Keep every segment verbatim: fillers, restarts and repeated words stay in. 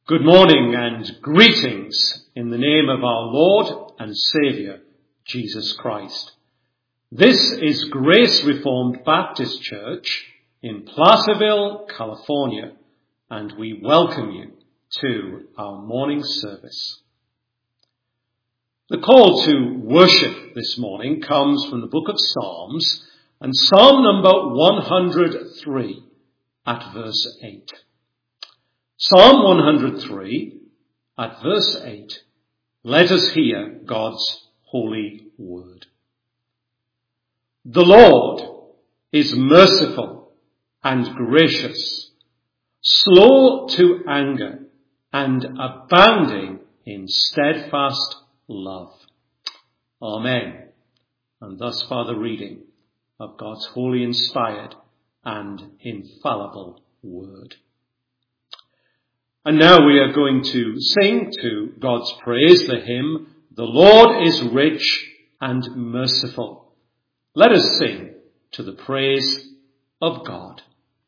Good morning and greetings in the name of our Lord and Saviour, Jesus Christ. This is Grace Reformed Baptist Church in Placerville, California, and we welcome you to our morning service. The call to worship this morning comes from the book of Psalms and Psalm number one hundred three at verse eight. Psalm one hundred three at verse eight. Let us hear God's holy word. The Lord is merciful and gracious, slow to anger and abounding in steadfast love. Amen. And thus far the reading of God's holy, inspired and infallible word. And now we are going to sing to God's praise the hymn, The Lord is Rich and Merciful. Let us sing to the praise of God.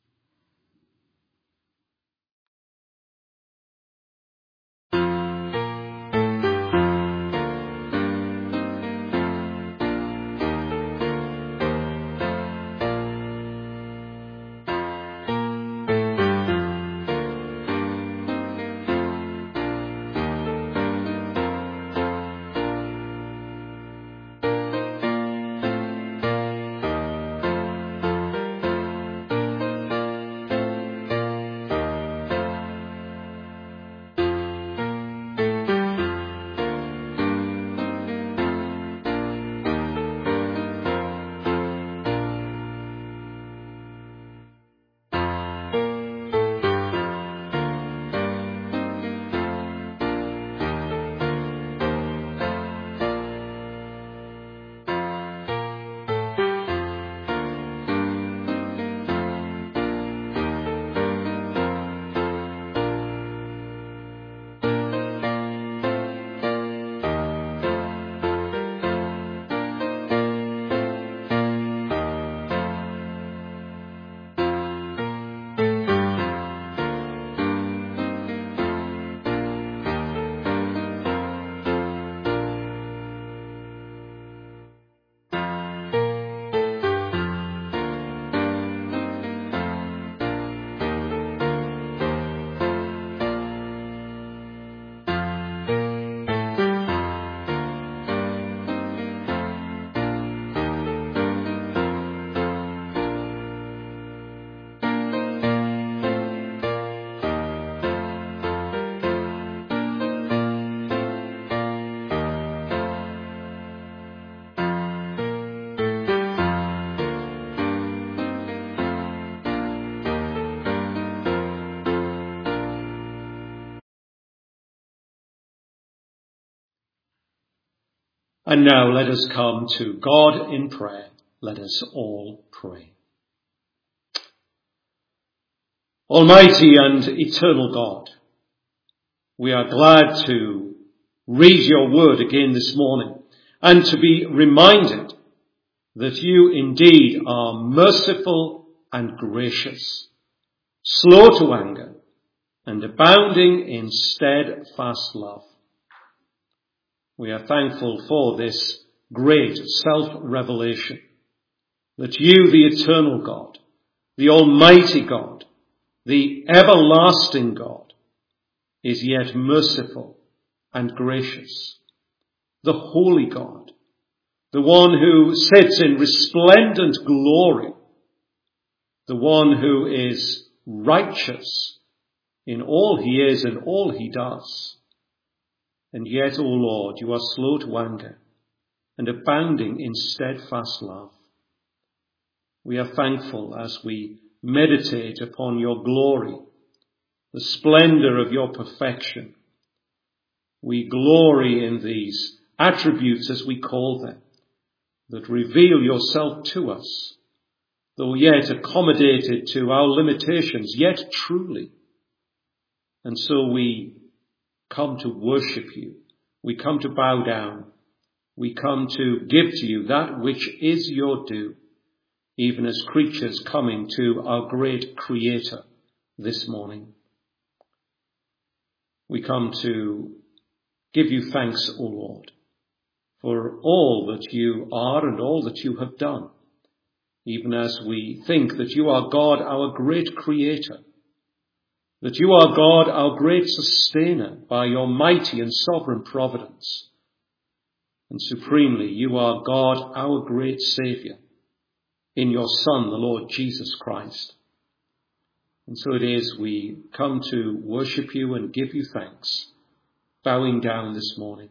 And now let us come to God in prayer. Let us all pray. Almighty and eternal God, we are glad to read your word again this morning and to be reminded that you indeed are merciful and gracious, slow to anger and abounding in steadfast love. We are thankful for this great self-revelation that you, the eternal God, the almighty God, the everlasting God, is yet merciful and gracious, the holy God, the one who sits in resplendent glory, the one who is righteous in all he is and all he does. And yet, O Lord, you are slow to anger and abounding in steadfast love. We are thankful as we meditate upon your glory, the splendor of your perfection. We glory in these attributes, as we call them, that reveal yourself to us, though yet accommodated to our limitations, yet truly. And so we come to worship you. We come to bow down. We come to give to you that which is your due, even as creatures coming to our great Creator this morning. We come to give you thanks, O Lord, for all that you are and all that you have done, even as we think that you are God, our great creator, that you are God, our great sustainer by your mighty and sovereign providence. And supremely, you are God, our great Saviour, in your Son, the Lord Jesus Christ. And so it is we come to worship you and give you thanks, bowing down this morning.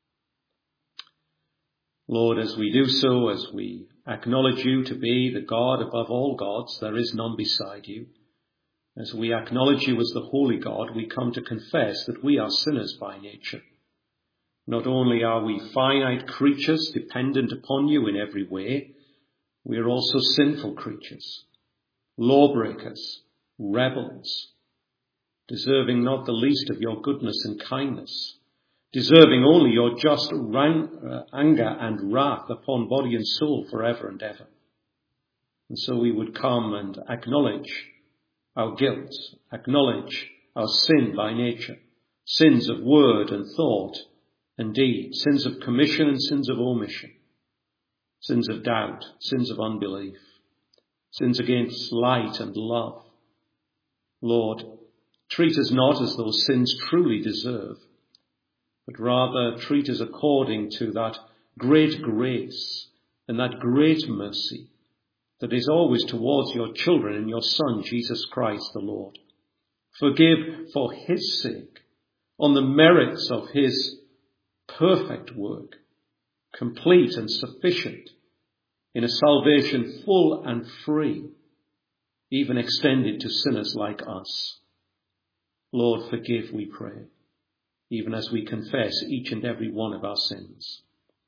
Lord, as we do so, as we acknowledge you to be the God above all gods, there is none beside you. As we acknowledge you as the holy God, we come to confess that we are sinners by nature. Not only are we finite creatures dependent upon you in every way, we are also sinful creatures, lawbreakers, rebels, deserving not the least of your goodness and kindness, deserving only your just ran- uh, anger and wrath upon body and soul forever and ever. And so we would come and acknowledge our guilt, acknowledge our sin by nature, sins of word and thought and deed, sins of commission and sins of omission, sins of doubt, sins of unbelief, sins against light and love. Lord, treat us not as those sins truly deserve, but rather treat us according to that great grace and that great mercy that is always towards your children and your Son, Jesus Christ the Lord. Forgive for his sake, on the merits of his perfect work, complete and sufficient, in a salvation full and free, even extended to sinners like us. Lord, forgive, we pray, even as we confess each and every one of our sins.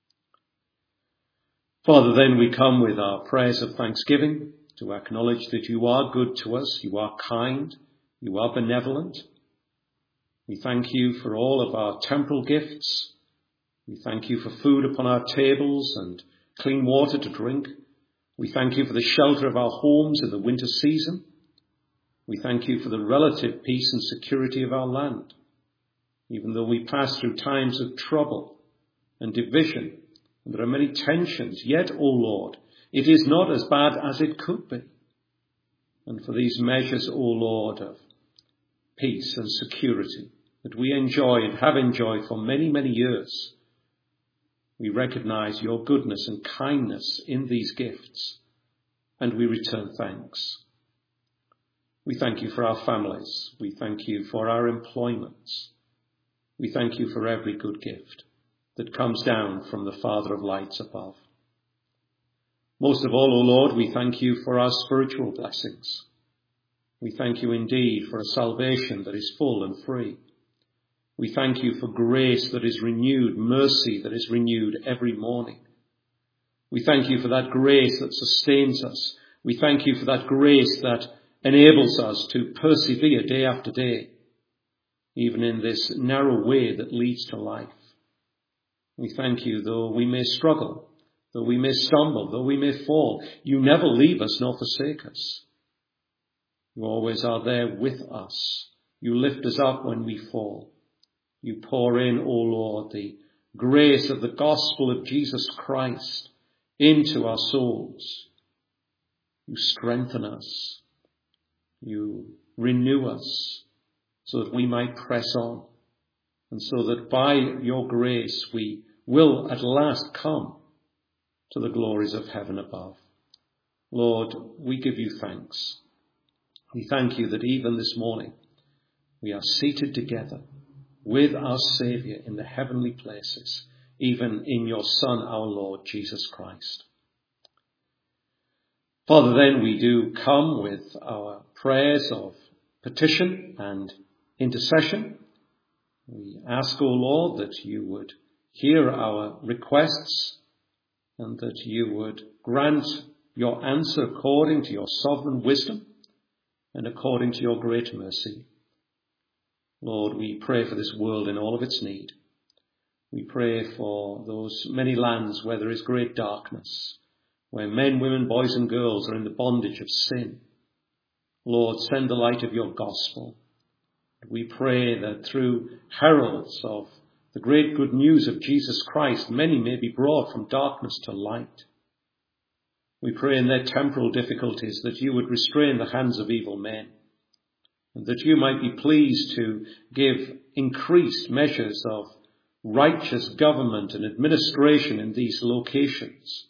Father, then we come with our prayers of thanksgiving to acknowledge that you are good to us, you are kind, you are benevolent. We thank you for all of our temporal gifts. We thank you for food upon our tables and clean water to drink. We thank you for the shelter of our homes in the winter season. We thank you for the relative peace and security of our land, even though we pass through times of trouble and division, and there are many tensions, yet, O Lord, it is not as bad as it could be. And for these measures, O Lord, of peace and security that we enjoy and have enjoyed for many, many years, we recognize your goodness and kindness in these gifts, and we return thanks. We thank you for our families. We thank you for our employments. We thank you for every good gift that comes down from the Father of lights above. Most of all, O Lord, we thank you for our spiritual blessings. We thank you indeed for a salvation that is full and free. We thank you for grace that is renewed, mercy that is renewed every morning. We thank you for that grace that sustains us. We thank you for that grace that enables us to persevere day after day, even in this narrow way that leads to life. We thank you, though we may struggle, though we may stumble, though we may fall, you never leave us nor forsake us. You always are there with us. You lift us up when we fall. You pour in, O Lord, the grace of the gospel of Jesus Christ into our souls. You strengthen us. You renew us so that we might press on, and so that by your grace we will at last come to the glories of heaven above. Lord, we give you thanks. We thank you that even this morning we are seated together with our Saviour in the heavenly places, even in your Son, our Lord, Jesus Christ. Father, then we do come with our prayers of petition and intercession. We ask, O Lord, that you would hear our requests and that you would grant your answer according to your sovereign wisdom and according to your great mercy. Lord, we pray for this world in all of its need. We pray for those many lands where there is great darkness, where men, women, boys and girls are in the bondage of sin. Lord, send the light of your gospel. we pray that through heralds of the great good news of Jesus Christ, many may be brought from darkness to light. We pray in their temporal difficulties that you would restrain the hands of evil men, and that you might be pleased to give increased measures of righteous government and administration in these locations.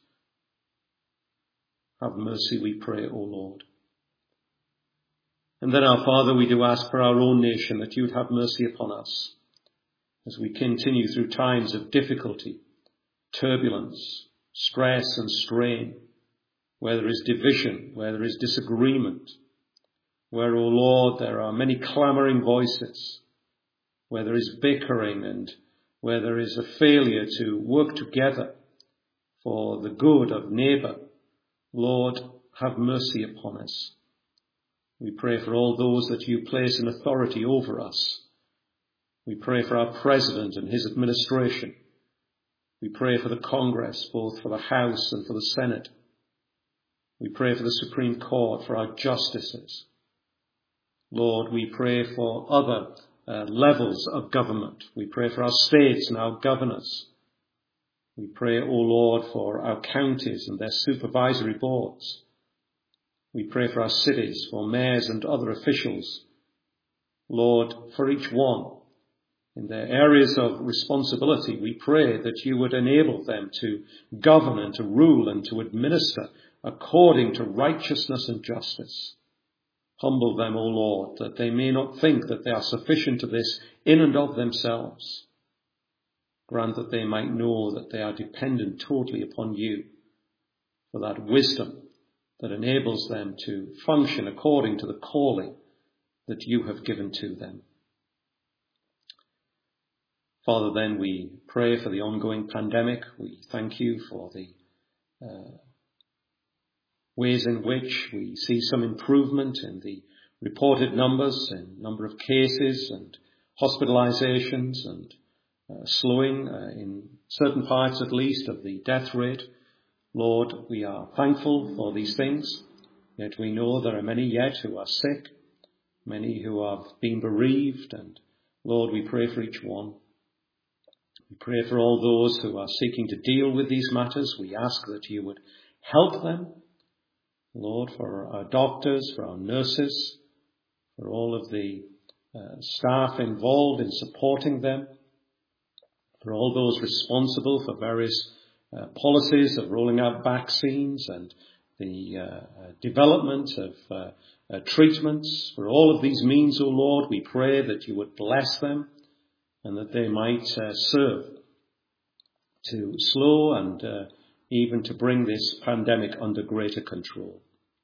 Have mercy, we pray, O Lord. And then, our Father, we do ask for our own nation that you would have mercy upon us as we continue through times of difficulty, turbulence, stress and strain, where there is division, where there is disagreement, where, O Lord, there are many clamouring voices, where there is bickering and where there is a failure to work together for the good of neighbour. Lord, have mercy upon us. We pray for all those that you place in authority over us. We pray for our President and his administration. We pray for the Congress, both for the House and for the Senate. We pray for the Supreme Court, for our justices. Lord, we pray for other uh, levels of government. We pray for our states and our governors. We pray, O Lord, for our counties and their supervisory boards. We pray for our cities, for mayors and other officials. Lord, for each one, in their areas of responsibility, we pray that you would enable them to govern and to rule and to administer according to righteousness and justice. Humble them, O Lord, that they may not think that they are sufficient to this in and of themselves. Grant that they might know that they are dependent totally upon you for that wisdom that enables them to function according to the calling that you have given to them. Father, then we pray for the ongoing pandemic. We thank you for the uh, ways in which we see some improvement in the reported numbers, in number of cases and hospitalizations, and uh, slowing uh, in certain parts at least of the death rate. Lord, we are thankful for these things, yet we know there are many yet who are sick, many who have been bereaved, and Lord, we pray for each one. We pray for all those who are seeking to deal with these matters. We ask that you would help them, Lord, for our doctors, for our nurses, for all of the uh, staff involved in supporting them, for all those responsible for various uh, policies of rolling out vaccines and the uh, uh, development of uh, uh, treatments. For all of these means, O Lord, we pray that you would bless them and that they might uh, serve to slow and uh, even to bring this pandemic under greater control.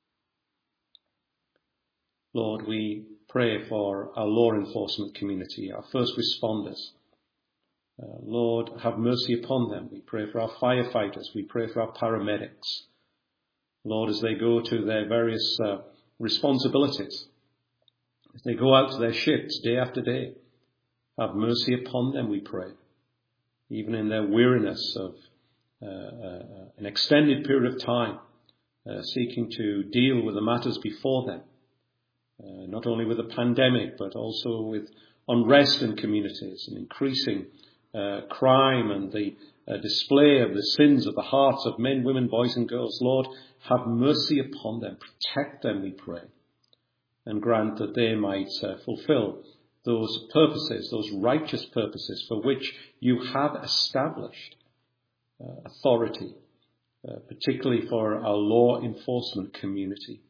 Lord, we pray for our law enforcement community, our first responders. Uh, Lord, have mercy upon them. We pray for our firefighters. We pray for our paramedics. Lord, as they go to their various uh, responsibilities, as they go out to their shifts day after day, have mercy upon them, we pray, even in their weariness of uh, uh, an extended period of time, uh, seeking to deal with the matters before them, uh, not only with the pandemic, but also with unrest in communities and increasing uh, crime and the uh, display of the sins of the hearts of men, women, boys and girls. Lord, have mercy upon them, protect them, we pray, and grant that they might uh, fulfill those purposes, those righteous purposes for which you have established uh, authority, uh, particularly for our law enforcement community.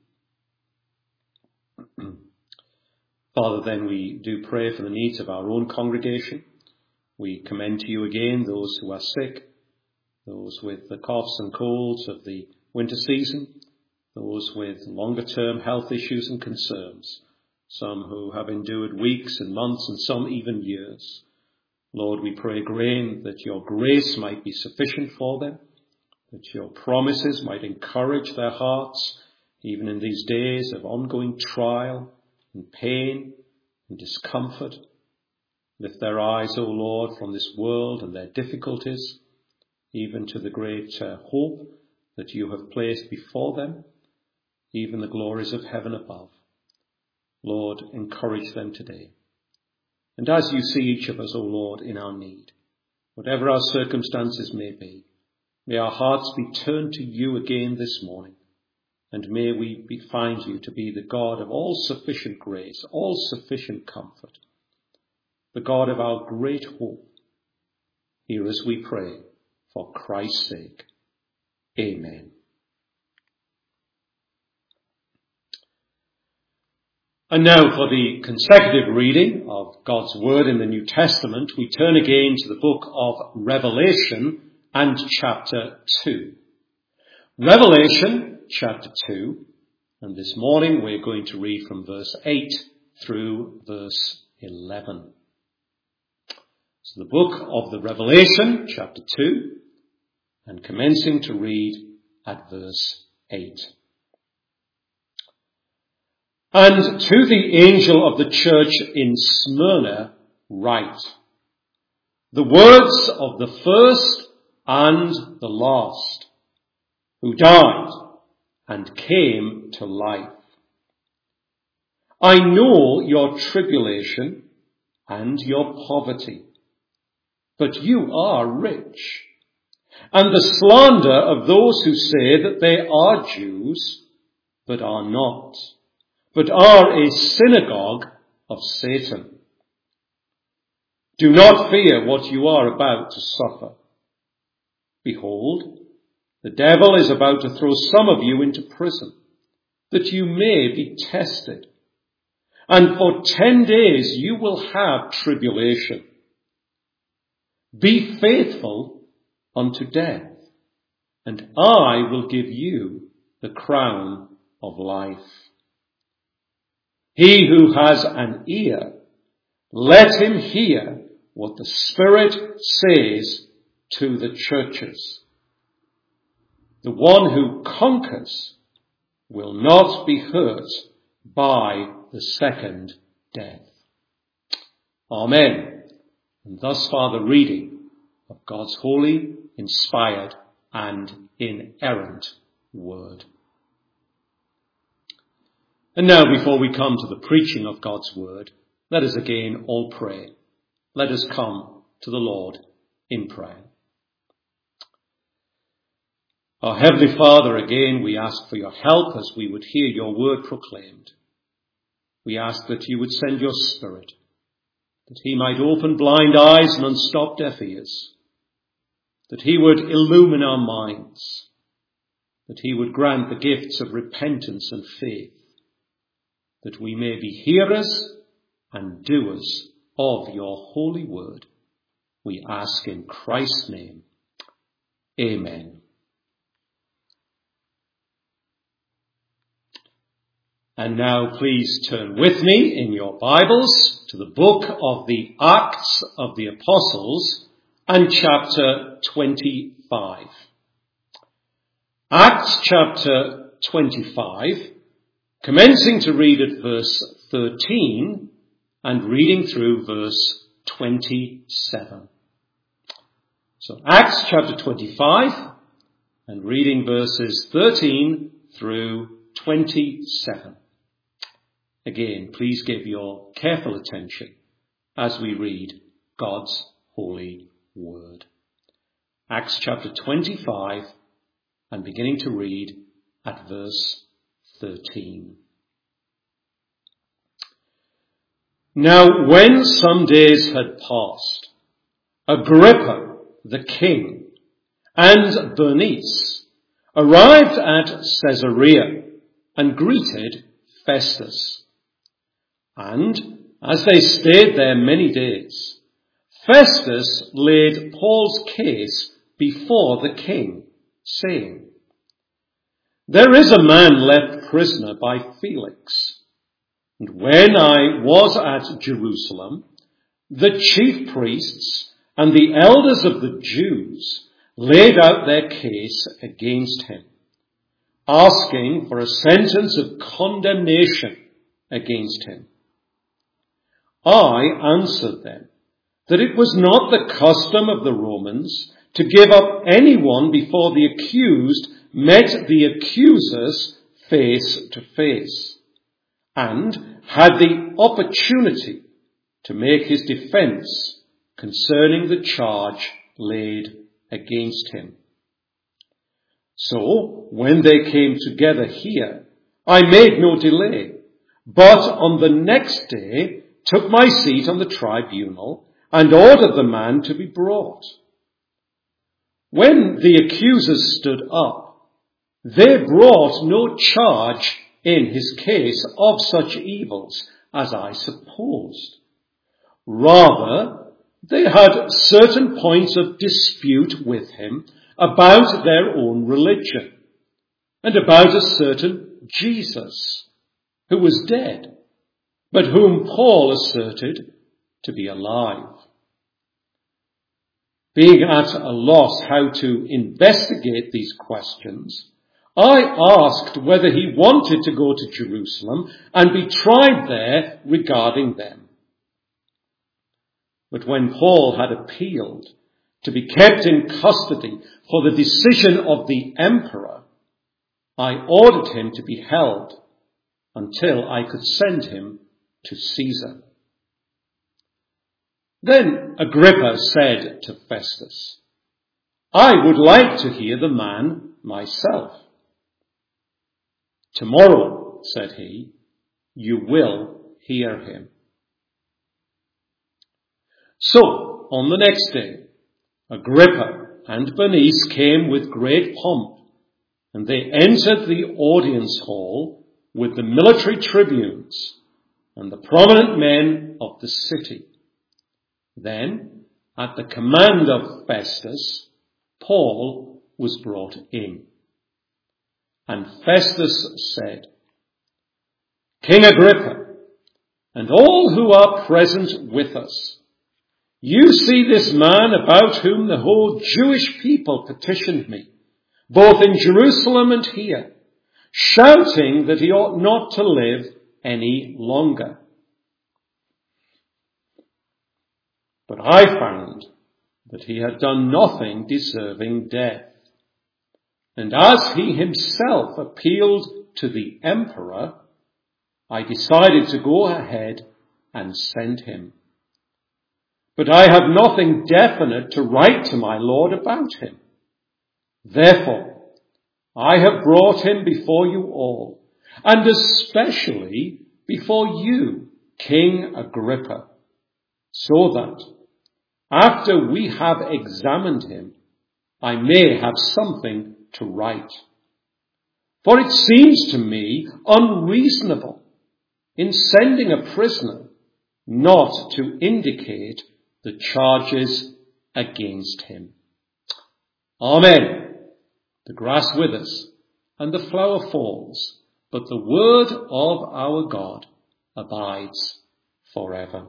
Father, then we do pray for the needs of our own congregation. We commend to you again those who are sick, those with the coughs and colds of the winter season, those with longer-term health issues and concerns, some who have endured weeks and months and some even years. Lord, we pray again that your grace might be sufficient for them, that your promises might encourage their hearts, even in these days of ongoing trial and pain and discomfort. Lift their eyes, O Lord, from this world and their difficulties, even to the great uh, hope that you have placed before them, even the glories of heaven above. Lord, encourage them today. And as you see each of us, O Lord, in our need, whatever our circumstances may be, may our hearts be turned to you again this morning, and may we be, find you to be the God of all sufficient grace, all sufficient comfort, the God of our great hope. Hear us, we pray, for Christ's sake. Amen. And now for the consecutive reading of God's Word in the New Testament, we turn again to the book of Revelation and chapter two. Revelation chapter two, and this morning we're going to read from verse eight through verse eleven. So the book of the Revelation chapter two, and commencing to read at verse eight. And to the angel of the church in Smyrna write, the words of the first and the last, who died and came to life. I know your tribulation and your poverty, but you are rich, and the slander of those who say that they are Jews, but are not, but are a synagogue of Satan. Do not fear what you are about to suffer. Behold, the devil is about to throw some of you into prison, that you may be tested. And for ten days you will have tribulation. Be faithful unto death, and I will give you the crown of life. He who has an ear, let him hear what the Spirit says to the churches. The one who conquers will not be hurt by the second death. Amen. And thus far the reading of God's holy, inspired, and inerrant word. And now, before we come to the preaching of God's word, let us again all pray. Let us come to the Lord in prayer. Our Heavenly Father, again we ask for your help as we would hear your word proclaimed. We ask that you would send your Spirit, that he might open blind eyes and unstop deaf ears, that he would illumine our minds, that he would grant the gifts of repentance and faith, that we may be hearers and doers of your holy word. We ask in Christ's name. Amen. And now please turn with me in your Bibles to the book of the Acts of the Apostles and chapter twenty-five. Acts chapter twenty-five, commencing to read at verse thirteen and reading through verse twenty-seven. So Acts chapter twenty-five and reading verses thirteen through twenty-seven. Again, please give your careful attention as we read God's holy word. Acts chapter twenty-five and beginning to read at verse thirteen. Now when some days had passed, Agrippa the king and Bernice arrived at Caesarea and greeted Festus. And as they stayed there many days, Festus laid Paul's case before the king, saying, There is a man left prisoner by Felix. And when I was at Jerusalem, the chief priests and the elders of the Jews laid out their case against him, asking for a sentence of condemnation against him. I answered them that it was not the custom of the Romans to give up anyone before the accused met the accusers face to face and had the opportunity to make his defense concerning the charge laid against him. So, when they came together here, I made no delay, but on the next day took my seat on the tribunal and ordered the man to be brought. When the accusers stood up, they brought no charge in his case of such evils as I supposed. Rather, they had certain points of dispute with him about their own religion and about a certain Jesus who was dead, but whom Paul asserted to be alive. Being at a loss how to investigate these questions, I asked whether he wanted to go to Jerusalem and be tried there regarding them. But when Paul had appealed to be kept in custody for the decision of the emperor, I ordered him to be held until I could send him to Caesar. Then Agrippa said to Festus, I would like to hear the man myself. Tomorrow, said he, you will hear him. So, on the next day, Agrippa and Bernice came with great pomp, and they entered the audience hall with the military tribunes and the prominent men of the city. Then, at the command of Festus, Paul was brought in. And Festus said, King Agrippa, and all who are present with us, you see this man about whom the whole Jewish people petitioned me, both in Jerusalem and here, shouting that he ought not to live any longer. But I found that he had done nothing deserving death. And as he himself appealed to the emperor, I decided to go ahead and send him. But I have nothing definite to write to my lord about him. Therefore, I have brought him before you all, and especially before you, King Agrippa, so that after we have examined him, I may have something to write. For it seems to me unreasonable in sending a prisoner not to indicate the charges against him. Amen. The grass withers and the flower falls, but the word of our God abides forever.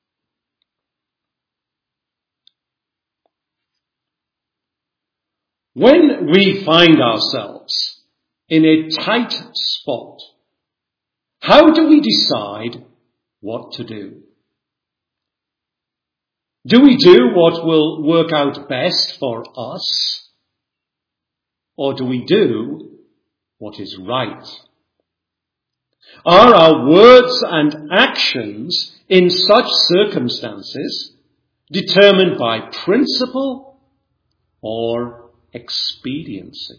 When we find ourselves in a tight spot, how do we decide what to do? Do we do what will work out best for us? Or do we do what is right? Are our words and actions in such circumstances determined by principle or expediency?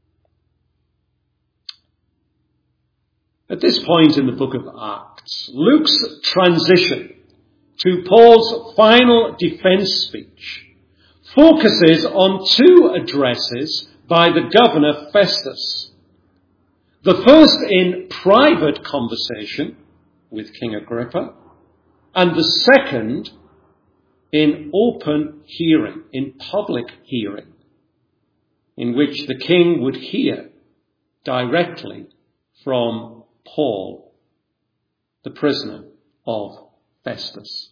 At this point in the book of Acts, Luke's transition to Paul's final defense speech focuses on two addresses by the governor Festus. The first in private conversation with King Agrippa, and the second in open hearing, in public hearing, in which the king would hear directly from Paul, the prisoner of Festus.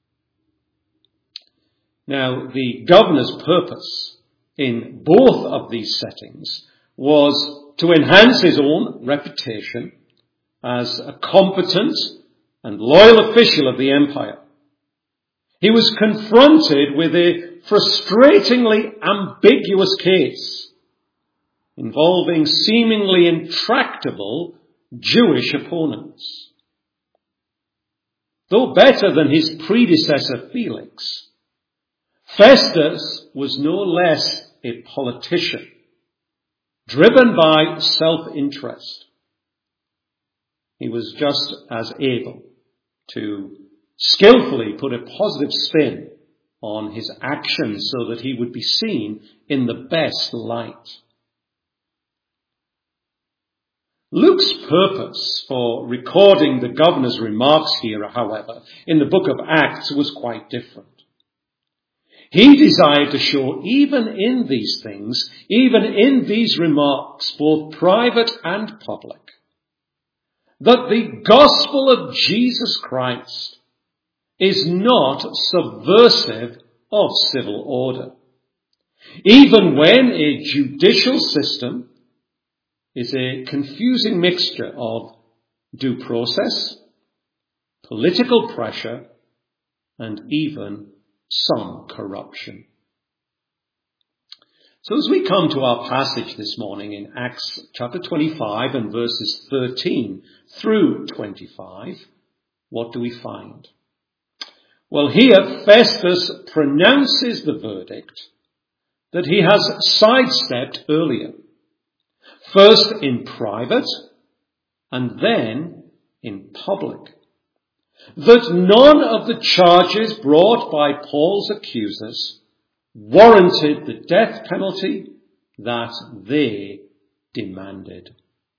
Now, the governor's purpose in both of these settings was to enhance his own reputation as a competent and loyal official of the empire. He was confronted with a frustratingly ambiguous case involving seemingly intractable Jewish opponents. though better than his predecessor Felix, Festus was no less a politician, driven by self-interest. He was just as able to skillfully put a positive spin on his actions so that he would be seen in the best light. Luke's purpose for recording the governor's remarks here, however, in the book of Acts was quite different. He desired to show even in these things, even in these remarks, both private and public, that the gospel of Jesus Christ is not subversive of civil order. Even when a judicial system is a confusing mixture of due process, political pressure, and even some corruption. So as we come to our passage this morning in Acts chapter twenty-five and verses thirteen through twenty-five, what do we find? Well, here Festus pronounces the verdict that he has sidestepped earlier. First in private and then in public. That none of the charges brought by Paul's accusers warranted the death penalty that they demanded.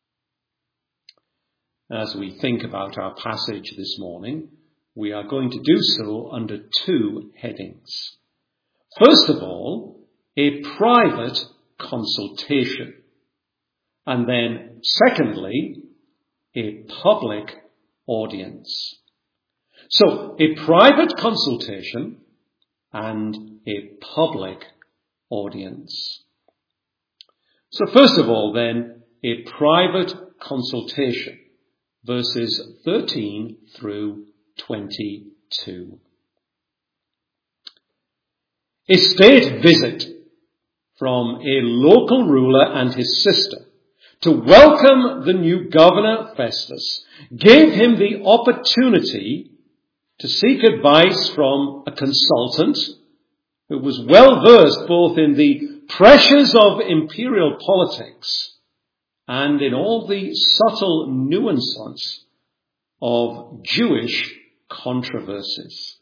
As we think about our passage this morning, we are going to do so under two headings. First of all, a private consultation. And then, secondly, a public audience. So, a private consultation and a public audience. So, first of all, then, a private consultation, verses thirteen through twenty-two. A state visit from a local ruler and his sister to welcome the new governor, Festus, gave him the opportunity to seek advice from a consultant who was well versed both in the pressures of imperial politics and in all the subtle nuances of Jewish controversies.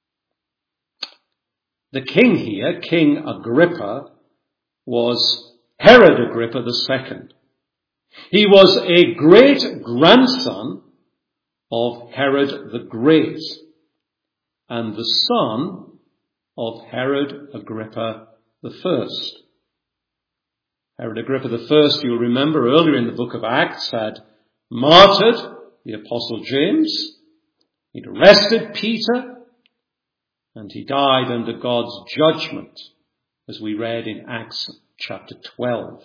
The king here, King Agrippa, was Herod Agrippa the Second. He was a great-grandson of Herod the Great and the son of Herod Agrippa the First. Herod Agrippa the First, you'll remember earlier in the book of Acts, had martyred the Apostle James. He'd arrested Peter, and he died under God's judgment, as we read in Acts chapter twelve.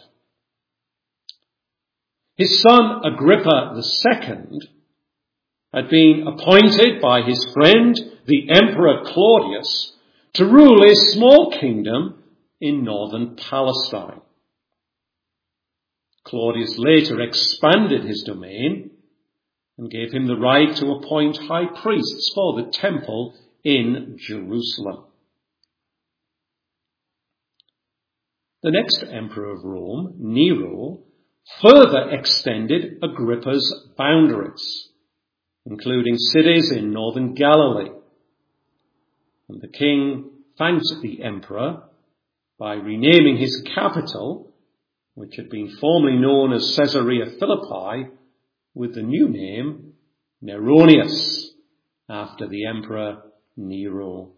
His son Agrippa the Second had been appointed by his friend, the Emperor Claudius, to rule a small kingdom in northern Palestine. Claudius later expanded his domain and gave him the right to appoint high priests for the temple in Jerusalem. The next emperor of Rome, Nero, further extended Agrippa's boundaries, including cities in northern Galilee. And the king thanked the emperor by renaming his capital, which had been formerly known as Caesarea Philippi, with the new name Neronius, after the emperor Nero.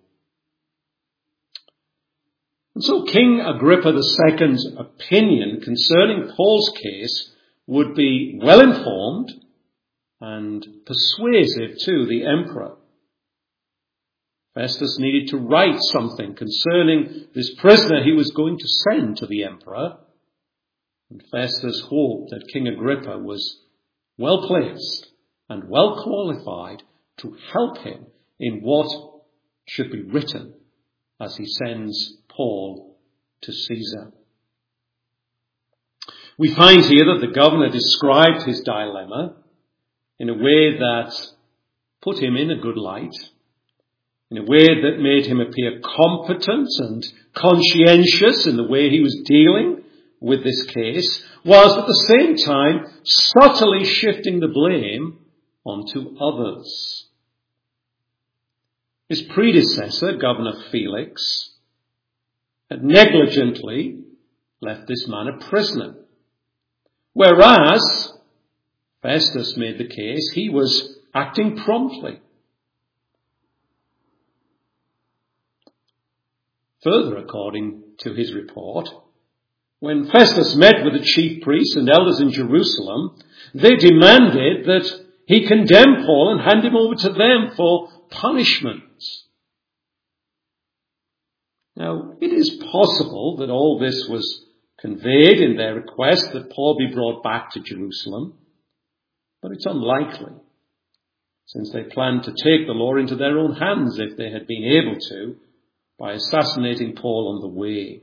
And so King Agrippa the Second's opinion concerning Paul's case would be well informed and persuasive to the emperor. Festus needed to write something concerning this prisoner he was going to send to the emperor. And Festus hoped that King Agrippa was well placed and well qualified to help him in what should be written as he sends Paul to Caesar. We find here that the governor described his dilemma in a way that put him in a good light, in a way that made him appear competent and conscientious in the way he was dealing with this case, whilst at the same time subtly shifting the blame onto others. His predecessor, Governor Felix, had negligently left this man a prisoner, whereas Festus made the case he was acting promptly. Further, according to his report, when Festus met with the chief priests and elders in Jerusalem, they demanded that he condemn Paul and hand him over to them for punishment. Now, it is possible that all this was conveyed in their request that Paul be brought back to Jerusalem, but it's unlikely, since they planned to take the law into their own hands if they had been able to, by assassinating Paul on the way.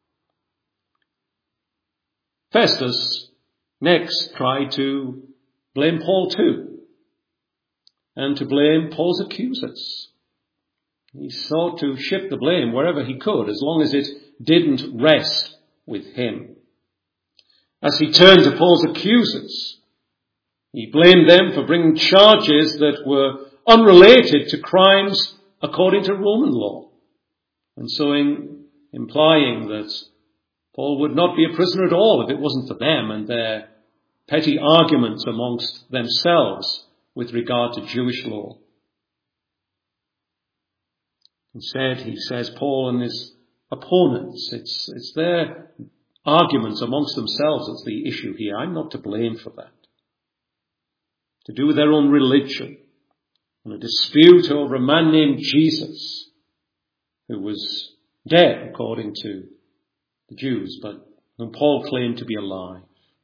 Festus next tried to blame Paul too, and to blame Paul's accusers. He sought to shift the blame wherever he could, as long as it didn't rest with him. As he turned to Paul's accusers, he blamed them for bringing charges that were unrelated to crimes according to Roman law, and so in, implying that Paul would not be a prisoner at all if it wasn't for them and their petty arguments amongst themselves with regard to Jewish law. Instead, he says Paul and his opponents, it's, it's their arguments amongst themselves that's the issue here. I'm not to blame for that. To do with their own religion and a dispute over a man named Jesus, who was dead according to the Jews, but whom Paul claimed to be alive.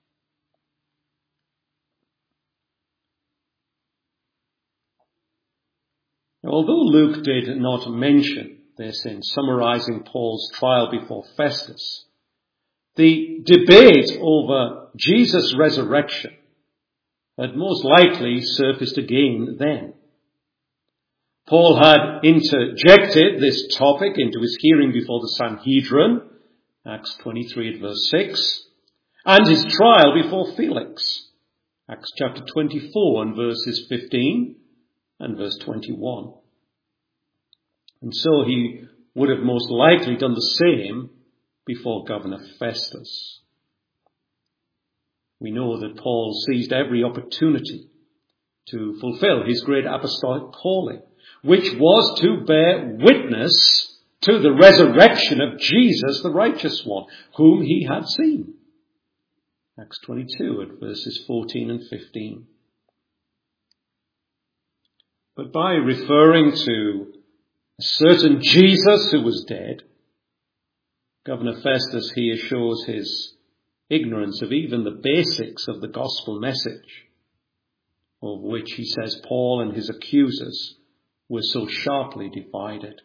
Now, although Luke did not mention this in summarizing Paul's trial before Festus, the debate over Jesus' resurrection had most likely surfaced again then. Paul had interjected this topic into his hearing before the Sanhedrin, Acts twenty-three at verse six, and his trial before Felix, Acts chapter twenty-four and verses fifteen and verse twenty-one. And so he would have most likely done the same before Governor Festus. We know that Paul seized every opportunity to fulfill his great apostolic calling, which was to bear witness to the resurrection of Jesus, the righteous one, whom he had seen. Acts twenty-two at verses fourteen and fifteen. But by referring to a certain Jesus who was dead, Governor Festus here shows his ignorance of even the basics of the gospel message, of which he says Paul and his accusers were so sharply divided.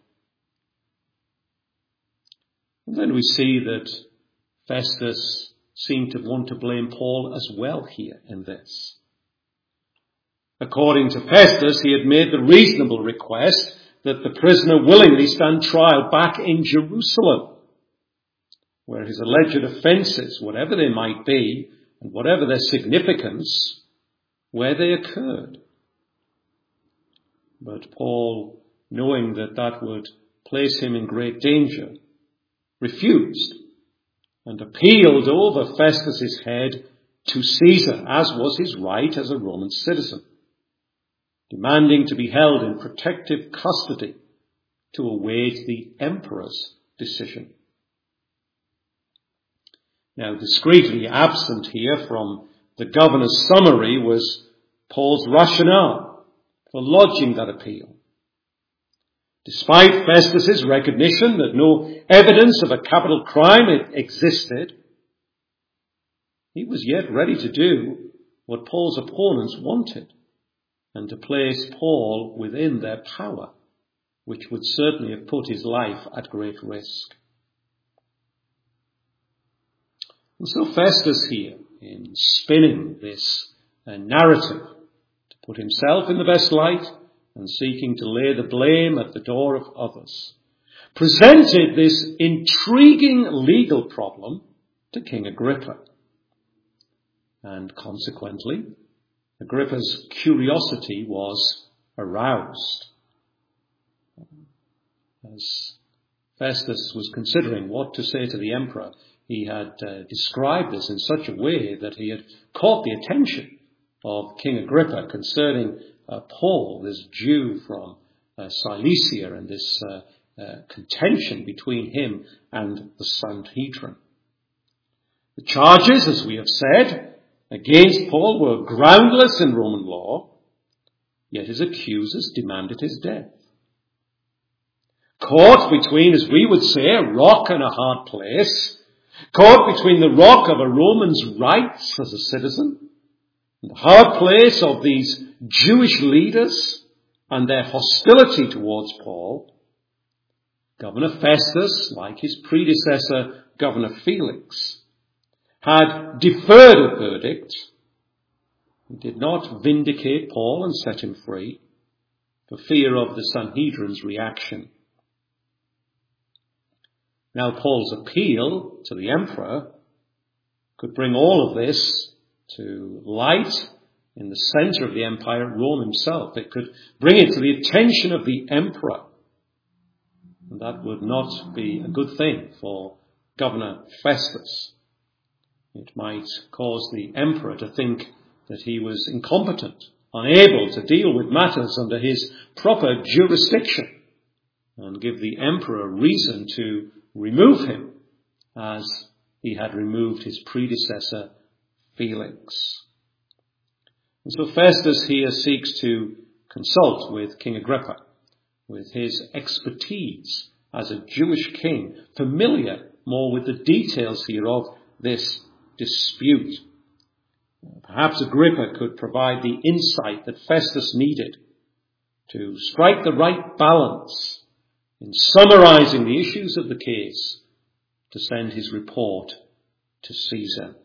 And then we see that Festus seemed to want to blame Paul as well here in this. According to Festus, he had made the reasonable request that the prisoner willingly stand trial back in Jerusalem, where his alleged offences, whatever they might be, and whatever their significance, where they occurred. But Paul, knowing that that would place him in great danger, refused and appealed over Festus's head to Caesar, as was his right as a Roman citizen, demanding to be held in protective custody to await the emperor's decision. Now, discreetly absent here from the governor's summary was Paul's rationale for lodging that appeal. Despite Festus's recognition that no evidence of a capital crime existed, he was yet ready to do what Paul's opponents wanted, and to place Paul within their power, which would certainly have put his life at great risk. And so Festus here, in spinning this uh, narrative to put himself in the best light and seeking to lay the blame at the door of others, presented this intriguing legal problem to King Agrippa. And consequently, Agrippa's curiosity was aroused. As Festus was considering what to say to the emperor, he had uh, described this in such a way that he had caught the attention of King Agrippa concerning uh, Paul, this Jew from uh, Cilicia, and this uh, uh, contention between him and the Sanhedrin. The charges, as we have said, against Paul were groundless in Roman law, yet his accusers demanded his death. Caught between, as we would say, a rock and a hard place, caught between the rock of a Roman's rights as a citizen and the hard place of these Jewish leaders and their hostility towards Paul, Governor Festus, like his predecessor, Governor Felix, had deferred a verdict. He did not vindicate Paul and set him free for fear of the Sanhedrin's reaction. Now, Paul's appeal to the emperor could bring all of this to light in the center of the empire, Rome himself. It could bring it to the attention of the emperor. And that would not be a good thing for Governor Festus. It might cause the emperor to think that he was incompetent, unable to deal with matters under his proper jurisdiction, and give the emperor reason to remove him as he had removed his predecessor, Felix. And so Festus here seeks to consult with King Agrippa, with his expertise as a Jewish king, familiar more with the details here of this dispute. Perhaps Agrippa could provide the insight that Festus needed to strike the right balance in summarizing the issues of the case to send his report to Caesar.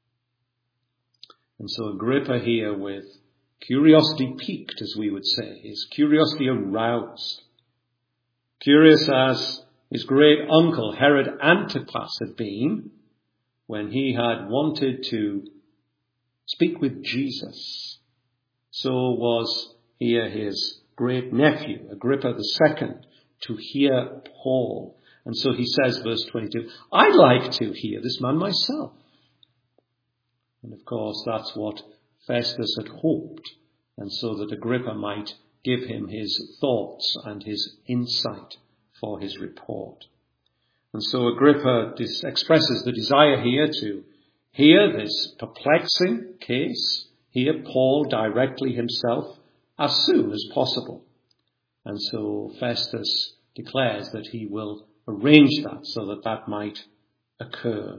And so Agrippa here, with curiosity piqued, as we would say, his curiosity aroused, curious as his great uncle Herod Antipas had been when he had wanted to speak with Jesus, so was here his great nephew, Agrippa the Second, to hear Paul. And so he says, verse twenty-two, I'd like to hear this man myself. And of course, that's what Festus had hoped, and so that Agrippa might give him his thoughts and his insight for his report. And so Agrippa dis- expresses the desire here to hear this perplexing case, hear Paul directly himself as soon as possible. And so Festus declares that he will arrange that so that that might occur.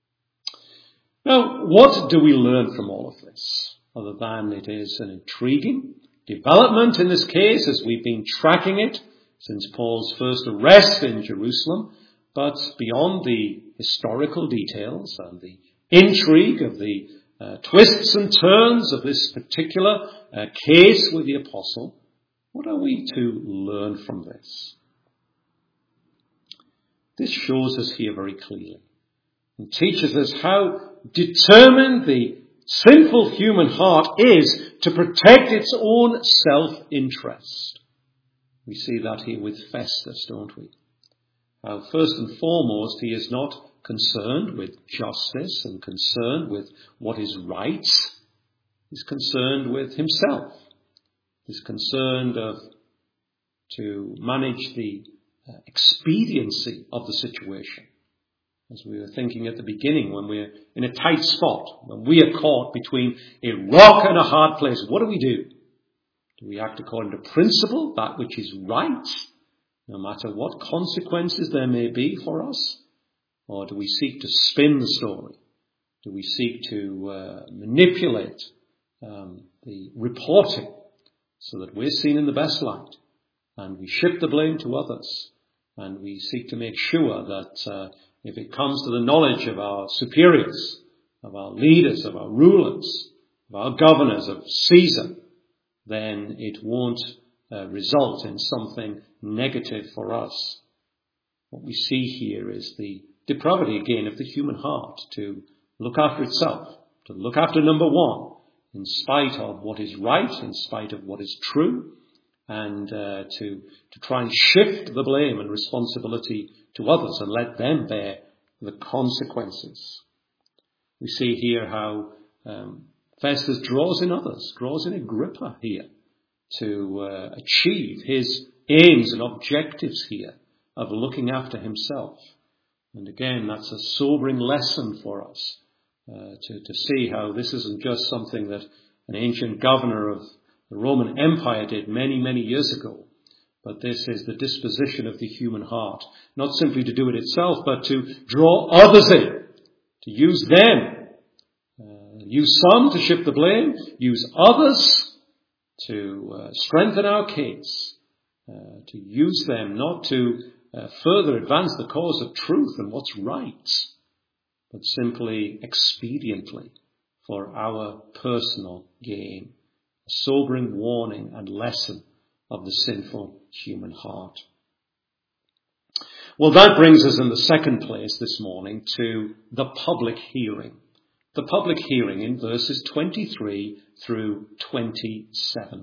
Now, what do we learn from all of this? Other than it is an intriguing development in this case as we've been tracking it since Paul's first arrest in Jerusalem, but beyond the historical details and the intrigue of the uh, twists and turns of this particular uh, case with the apostle, what are we to learn from this? This shows us here very clearly and teaches us how determined the sinful human heart is to protect its own self-interest. We see that here with Festus, don't we? How first and foremost he is not concerned with justice and concerned with what is right. He's concerned with himself. He's concerned of to manage the uh, expediency of the situation. As we were thinking at the beginning, when we're in a tight spot, when we are caught between a rock and a hard place, what do we do? Do we act according to principle, that which is right, no matter what consequences there may be for us? Or do we seek to spin the story? Do we seek to uh, manipulate um, the reporting so that we're seen in the best light, and we shift the blame to others, and we seek to make sure that uh, if it comes to the knowledge of our superiors, of our leaders, of our rulers, of our governors, of Caesar, then it won't uh, result in something negative for us. What we see here is the depravity again of the human heart to look after itself, to look after number one, in spite of what is right, in spite of what is true, and uh, to, to try and shift the blame and responsibility to others and let them bear the consequences. We see here how um, Festus draws in others, draws in Agrippa here to uh, achieve his aims and objectives here of looking after himself. And again, that's a sobering lesson for us uh, to, to see how this isn't just something that an ancient governor of the Roman Empire did many, many years ago, but this is the disposition of the human heart, not simply to do it itself, but to draw others in, to use them, uh, use some to shift the blame, use others to uh, strengthen our case, uh, to use them not to uh, further advance the cause of truth and what's right, but simply expediently for our personal gain. A sobering warning and lesson of the sinful human heart. Well, that brings us in the second place this morning to the public hearing. The public hearing in verses twenty-three through twenty-seven.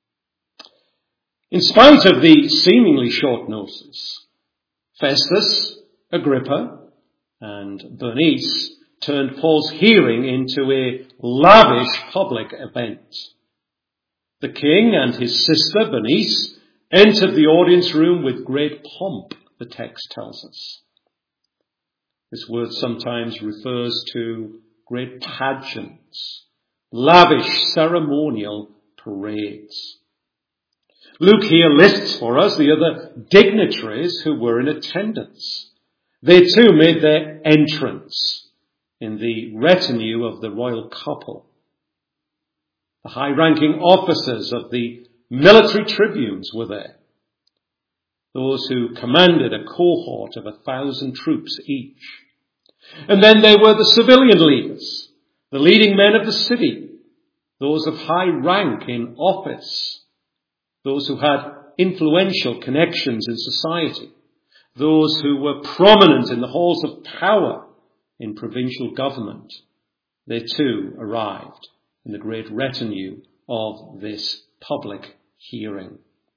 In spite of the seemingly short notice, Festus, Agrippa, and Bernice turned Paul's hearing into a lavish public event. The king and his sister, Bernice, entered the audience room with great pomp, the text tells us. This word sometimes refers to great pageants, lavish ceremonial parades. Luke here lists for us the other dignitaries who were in attendance. They too made their entrance in the retinue of the royal couple. The high-ranking officers of the military tribunes were there, those who commanded a cohort of a thousand troops each. And then there were the civilian leaders, the leading men of the city, those of high rank in office, those who had influential connections in society, those who were prominent in the halls of power in provincial government. They too arrived in the great retinue of this public hearing.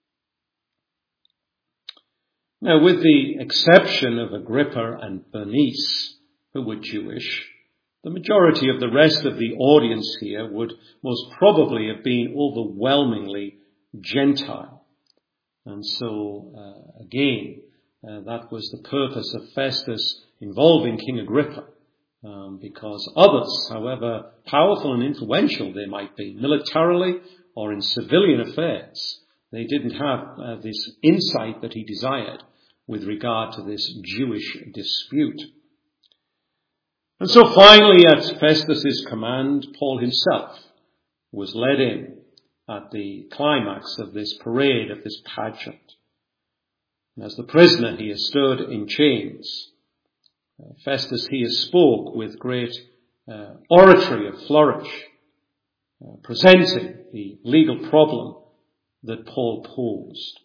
Now, with the exception of Agrippa and Bernice, who were Jewish, the majority of the rest of the audience here would most probably have been overwhelmingly Gentile. And so, uh, again, uh, that was the purpose of Festus involving King Agrippa. Um, because others, however powerful and influential they might be, militarily or in civilian affairs, they didn't have uh, this insight that he desired with regard to this Jewish dispute. And so finally, at Festus's command, Paul himself was led in at the climax of this parade, of this pageant. And as the prisoner, he is stood in chains. Uh, Festus here spoke with great uh, oratory of flourish, uh, presenting the legal problem that Paul posed.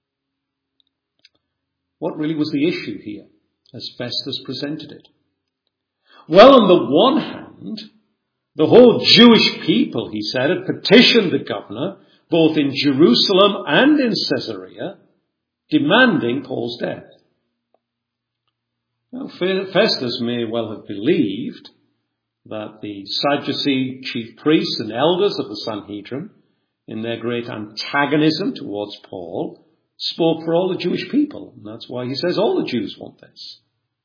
What really was the issue here as Festus presented it? Well, on the one hand, the whole Jewish people, he said, had petitioned the governor, both in Jerusalem and in Caesarea, demanding Paul's death. Now, Festus may well have believed that the Sadducee chief priests and elders of the Sanhedrin, in their great antagonism towards Paul, spoke for all the Jewish people. And that's why he says all the Jews want this.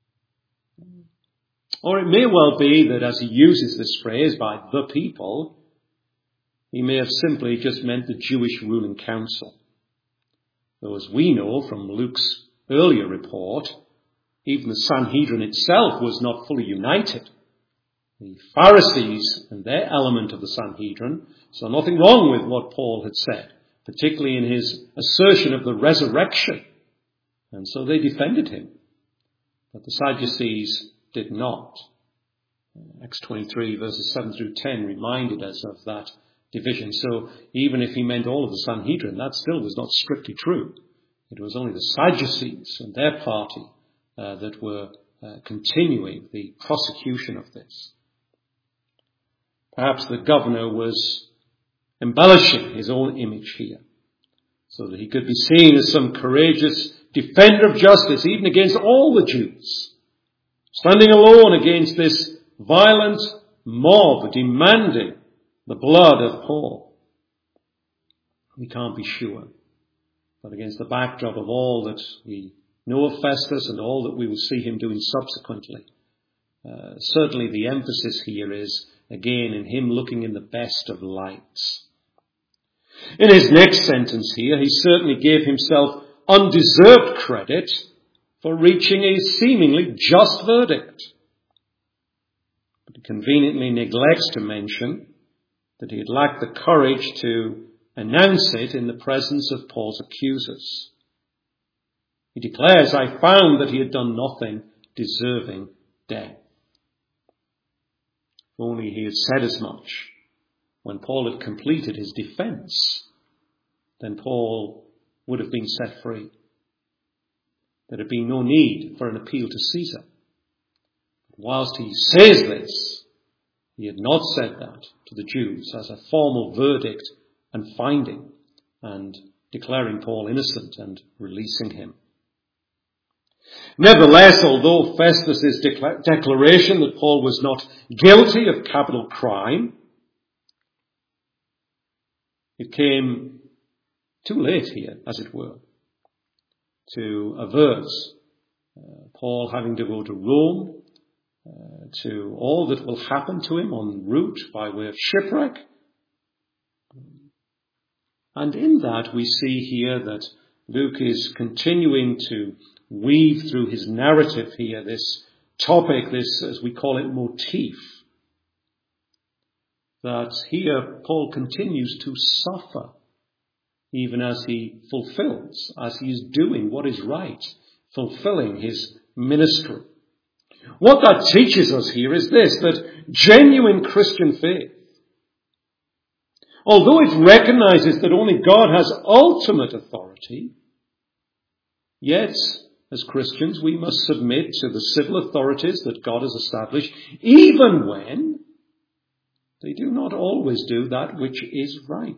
Or it may well be that as he uses this phrase by the people, he may have simply just meant the Jewish ruling council. Though as we know from Luke's earlier report, even the Sanhedrin itself was not fully united. The Pharisees and their element of the Sanhedrin saw nothing wrong with what Paul had said, particularly in his assertion of the resurrection. And so they defended him. But the Sadducees did not. Acts twenty-three verses seven through ten reminded us of that division. So even if he meant all of the Sanhedrin, that still was not strictly true. It was only the Sadducees and their party uh, that were uh, continuing the prosecution of this. Perhaps the governor was embellishing his own image here, so that he could be seen as some courageous defender of justice, even against all the Jews, standing alone against this violent mob demanding the blood of Paul. We can't be sure, but against the backdrop of all that we know of Festus and all that we will see him doing subsequently, uh, certainly the emphasis here is, again, in him looking in the best of lights. In his next sentence here, he certainly gave himself undeserved credit for reaching a seemingly just verdict. But he conveniently neglects to mention that he had lacked the courage to announce it in the presence of Paul's accusers. He declares, I found that he had done nothing deserving death. If only he had said as much when Paul had completed his defense, then Paul would have been set free. There had been no need for an appeal to Caesar. Whilst he says this, he had not said that to the Jews as a formal verdict and finding and declaring Paul innocent and releasing him. Nevertheless, although Festus's decla- declaration that Paul was not guilty of capital crime, it came too late here, as it were, to avert uh, Paul having to go to Rome, uh, to all that will happen to him en route by way of shipwreck. And in that we see here that Luke is continuing to weave through his narrative here this topic, this, as we call it, motif, that here Paul continues to suffer even as he fulfills, as he is doing what is right, fulfilling his ministry. What that teaches us here is this, that genuine Christian faith, although it recognizes that only God has ultimate authority, yet, as Christians, we must submit to the civil authorities that God has established, even when they do not always do that which is right.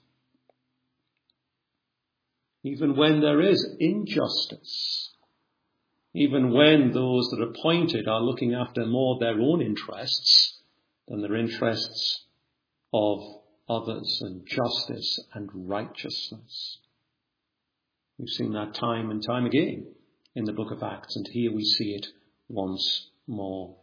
Even when there is injustice. Even when those that are appointed are looking after more their own interests than their interests of others and justice and righteousness. We've seen that time and time again in the book of Acts, and here we see it once more.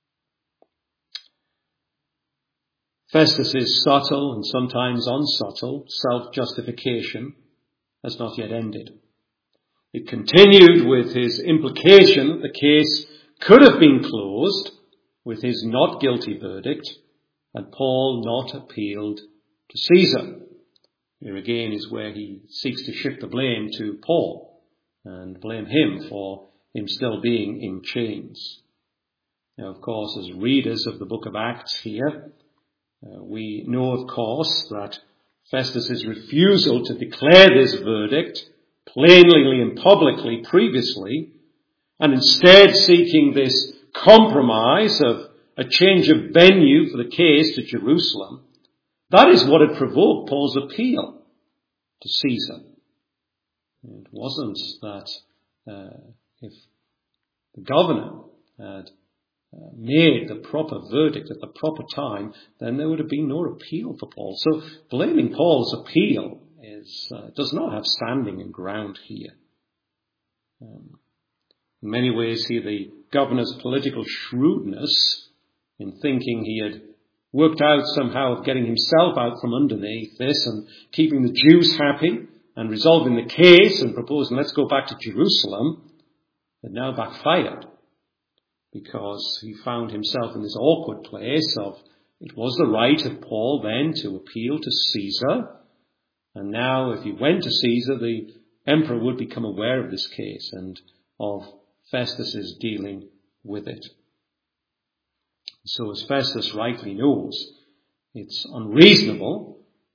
Festus's subtle and sometimes unsubtle self-justification has not yet ended. It continued with his implication that the case could have been closed with his not guilty verdict and Paul not appealed to Caesar. Here again is where he seeks to shift the blame to Paul and blame him for him still being in chains. Now, of course, as readers of the book of Acts here, uh, we know, of course, that Festus's refusal to declare this verdict plainly and publicly previously, and instead seeking this compromise of a change of venue for the case to Jerusalem, that is what had provoked Paul's appeal to Caesar. It wasn't that uh, if the governor had uh, made the proper verdict at the proper time, then there would have been no appeal for Paul. So blaming Paul's appeal is uh, does not have standing and ground here. Um, in many ways here, the governor's political shrewdness in thinking he had worked out somehow of getting himself out from underneath this and keeping the Jews happy and resolving the case and proposing let's go back to Jerusalem, had now backfired because he found himself in this awkward place of it was the right of Paul then to appeal to Caesar, and now if he went to Caesar, the emperor would become aware of this case and of Festus's dealing with it. So as Festus rightly knows, it's unreasonable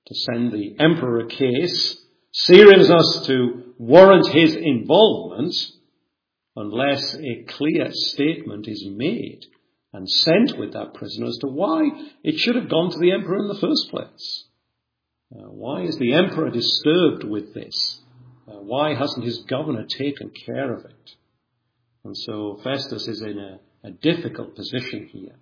to send the emperor a case serious enough to warrant his involvement unless a clear statement is made and sent with that prisoner as to why it should have gone to the emperor in the first place. Uh, why is the emperor disturbed with this? Uh, why hasn't his governor taken care of it? And so Festus is in a, a difficult position here.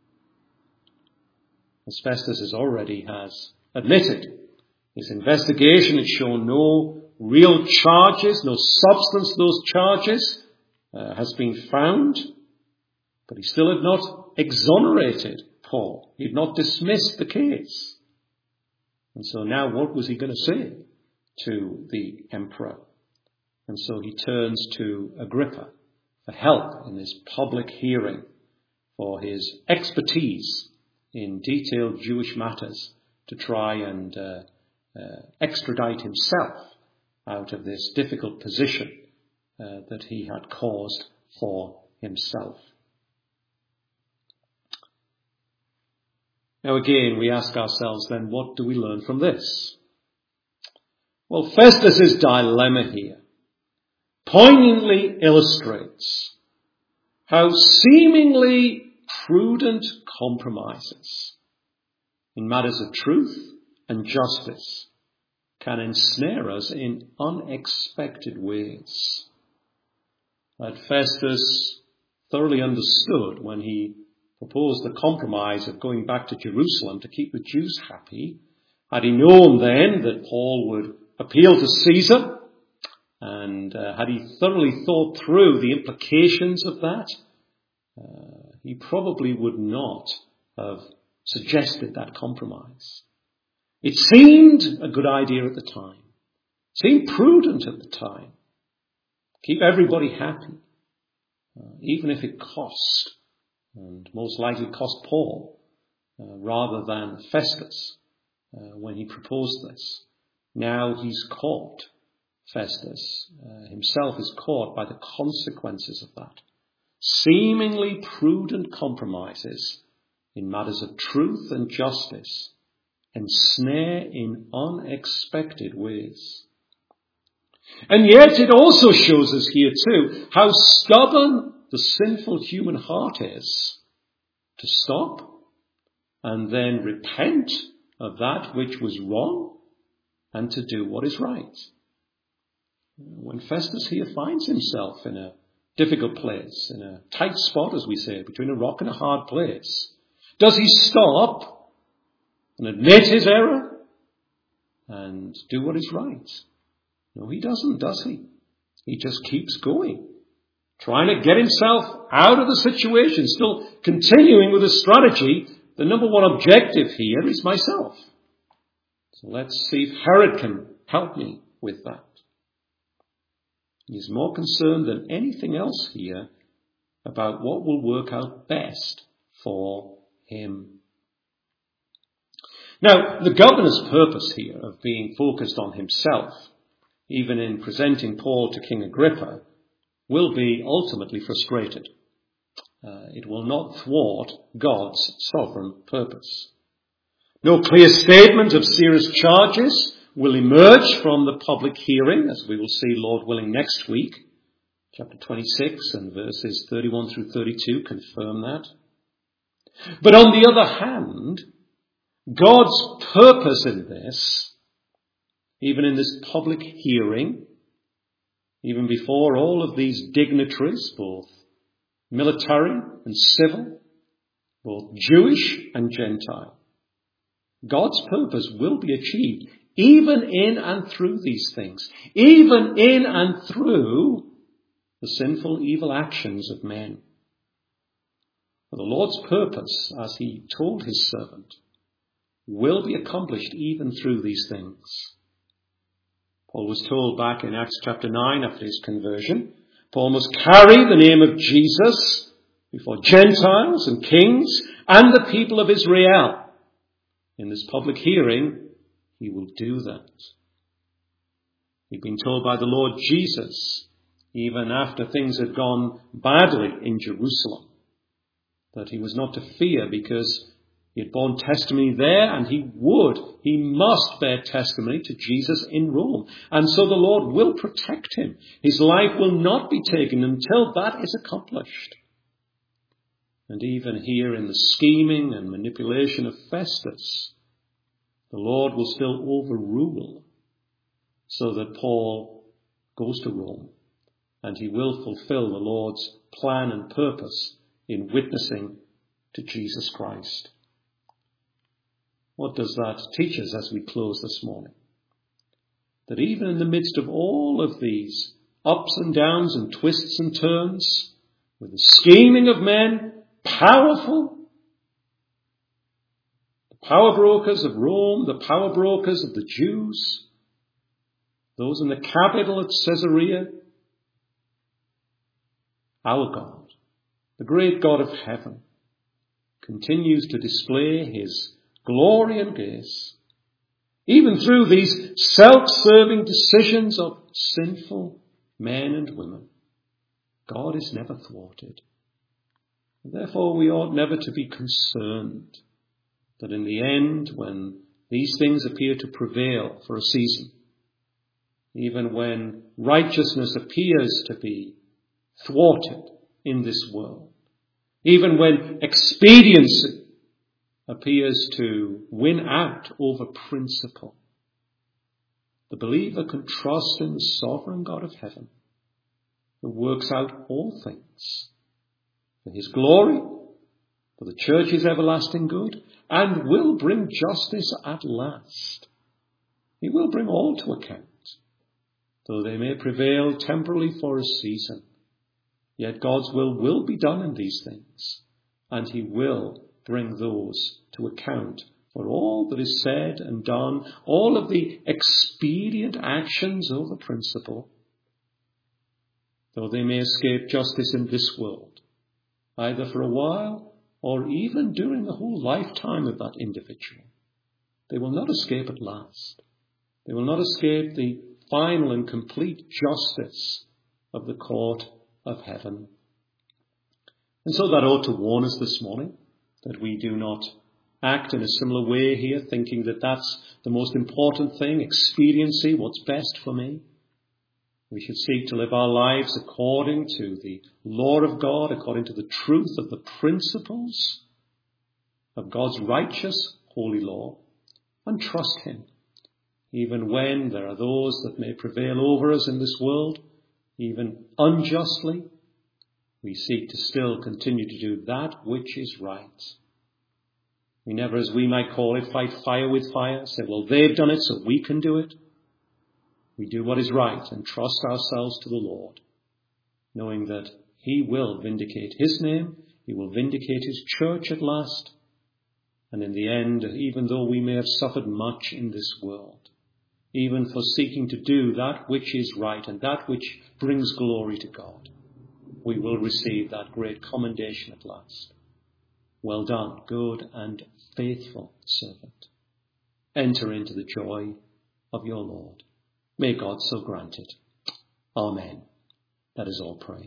As Festus has already has admitted, his investigation had shown no real charges, no substance to those charges uh, has been found, but he still had not exonerated Paul. He had not dismissed the case. And so now what was he going to say to the emperor? And so he turns to Agrippa for help in this public hearing, for his expertise in detailed Jewish matters to try and uh, uh, extradite himself out of this difficult position uh, that he had caused for himself. Now again, we ask ourselves then, what do we learn from this? Well, Festus's dilemma here poignantly illustrates how seemingly prudent compromises in matters of truth and justice can ensnare us in unexpected ways. That Festus thoroughly understood when he proposed the compromise of going back to Jerusalem to keep the Jews happy. Had he known then that Paul would appeal to Caesar, and uh, had he thoroughly thought through the implications of that, uh, he probably would not have suggested that compromise. It seemed a good idea at the time. It seemed prudent at the time. Keep everybody happy, uh, even if it cost, and most likely cost Paul, uh, rather than Festus, uh, when he proposed this. Now he's caught. Festus uh, himself is caught by the consequences of that. Seemingly prudent compromises in matters of truth and justice ensnare in unexpected ways. And yet it also shows us here too how stubborn the sinful human heart is to stop and then repent of that which was wrong and to do what is right. When Festus here finds himself in a difficult place, in a tight spot, as we say, between a rock and a hard place, does he stop and admit his error and do what is right? No, he doesn't, does he? He just keeps going, trying to get himself out of the situation, still continuing with his strategy. The number one objective here is myself. So let's see if Herod can help me with that. He's more concerned than anything else here about what will work out best for him. Now, the governor's purpose here of being focused on himself, even in presenting Paul to King Agrippa, will be ultimately frustrated. Uh, it will not thwart God's sovereign purpose. No clear statement of serious charges will emerge from the public hearing, as we will see, Lord willing, next week. Chapter twenty-six and verses thirty-one through thirty-two confirm that. But on the other hand, God's purpose in this, even in this public hearing, even before all of these dignitaries, both military and civil, both Jewish and Gentile, God's purpose will be achieved even in and through these things, even in and through the sinful, evil actions of men. For the Lord's purpose, as he told his servant, will be accomplished even through these things. Paul was told back in Acts chapter nine after his conversion, Paul must carry the name of Jesus before Gentiles and kings and the people of Israel. In this public hearing, he will do that. He'd been told by the Lord Jesus, even after things had gone badly in Jerusalem, that he was not to fear because He had borne testimony there, and he would, he must bear testimony to Jesus in Rome. And so the Lord will protect him. His life will not be taken until that is accomplished. And even here in the scheming and manipulation of Festus, the Lord will still overrule so that Paul goes to Rome, and he will fulfill the Lord's plan and purpose in witnessing to Jesus Christ. What does that teach us as we close this morning? That even in the midst of all of these ups and downs and twists and turns, with the scheming of men, powerful, the power brokers of Rome, the power brokers of the Jews, those in the capital at Caesarea, our God, the great God of heaven, continues to display his glory and grace, even through these self-serving decisions of sinful men and women. God is never thwarted. Therefore, we ought never to be concerned that in the end, when these things appear to prevail for a season, even when righteousness appears to be thwarted in this world, even when expediency appears to win out over principle, the believer can trust in the sovereign God of heaven, who works out all things for his glory, for the church's everlasting good, and will bring justice at last. He will bring all to account, though they may prevail temporarily for a season. Yet God's will will be done in these things, and he will bring those to account for all that is said and done, all of the expedient actions over principle, though they may escape justice in this world, either for a while or even during the whole lifetime of that individual. They will not escape at last. They will not escape the final and complete justice of the court of heaven. And so that ought to warn us this morning, that we do not act in a similar way here, thinking that that's the most important thing, expediency, what's best for me. We should seek to live our lives according to the law of God, according to the truth of the principles of God's righteous, holy law, and trust him, even when there are those that may prevail over us in this world, even unjustly. We seek to still continue to do that which is right. We never, as we might call it, fight fire with fire, say, well, they've done it, so we can do it. We do what is right and trust ourselves to the Lord, knowing that he will vindicate his name, he will vindicate his church at last, and in the end, even though we may have suffered much in this world, even for seeking to do that which is right and that which brings glory to God, we will receive that great commendation at last. Well done, good and faithful servant. Enter into the joy of your Lord. May God so grant it. Amen. Let us all pray.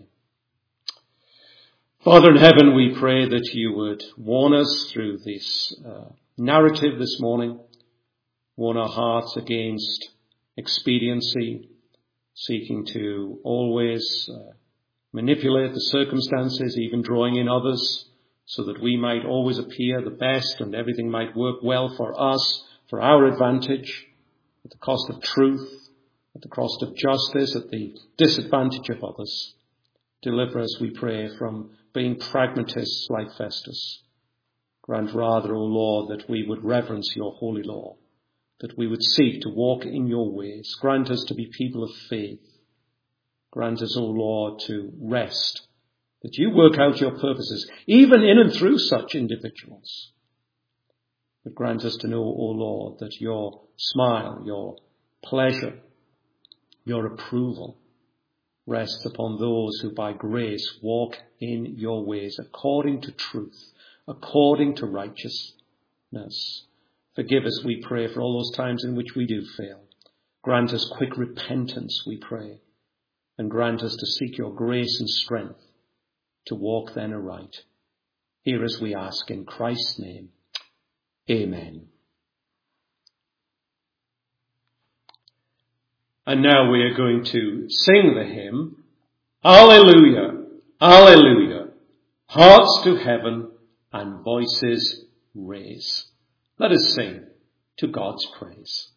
Father in heaven, we pray that you would warn us through this uh, narrative this morning, warn our hearts against expediency, seeking to always uh, manipulate the circumstances, even drawing in others, so that we might always appear the best and everything might work well for us, for our advantage, at the cost of truth, at the cost of justice, at the disadvantage of others. Deliver us, we pray, from being pragmatists like Festus. Grant rather, O Lord, that we would reverence your holy law, that we would seek to walk in your ways. Grant us to be people of faith. Grant us, O Lord, to rest, that you work out your purposes, even in and through such individuals. But grant us to know, O Lord, that your smile, your pleasure, your approval rests upon those who by grace walk in your ways according to truth, according to righteousness. Forgive us, we pray, for all those times in which we do fail. Grant us quick repentance, we pray, and grant us to seek your grace and strength to walk then aright. Hear us, we ask, in Christ's name. Amen. And now we are going to sing the hymn, Alleluia, Alleluia, hearts to heaven and voices raise. Let us sing to God's praise.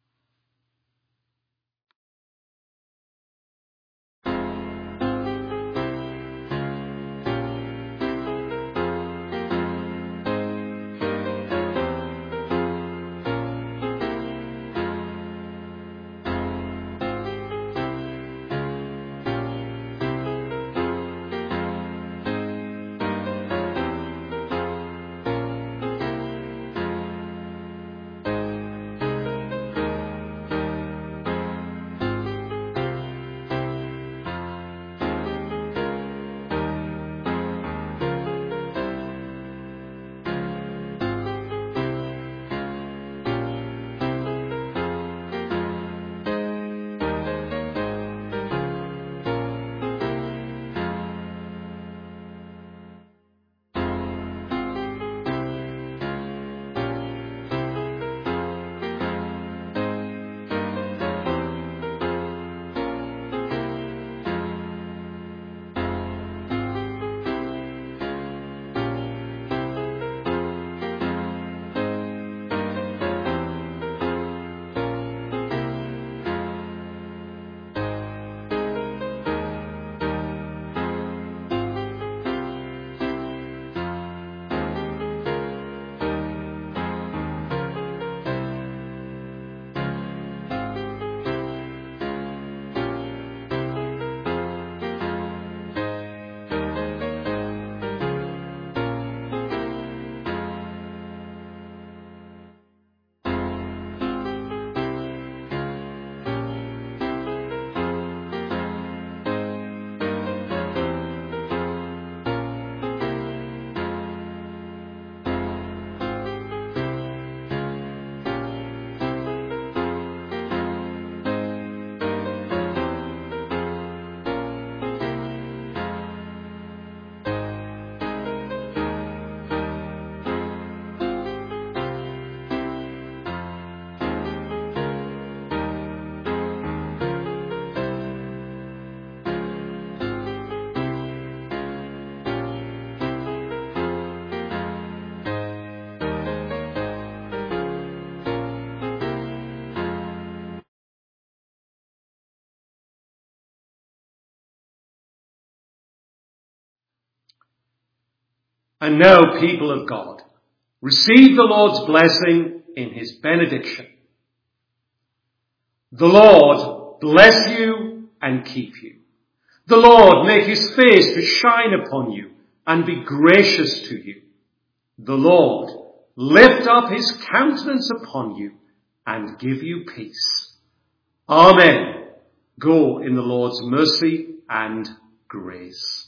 And now, people of God, receive the Lord's blessing in his benediction. The Lord bless you and keep you. The Lord make his face to shine upon you and be gracious to you. The Lord lift up his countenance upon you and give you peace. Amen. Go in the Lord's mercy and grace.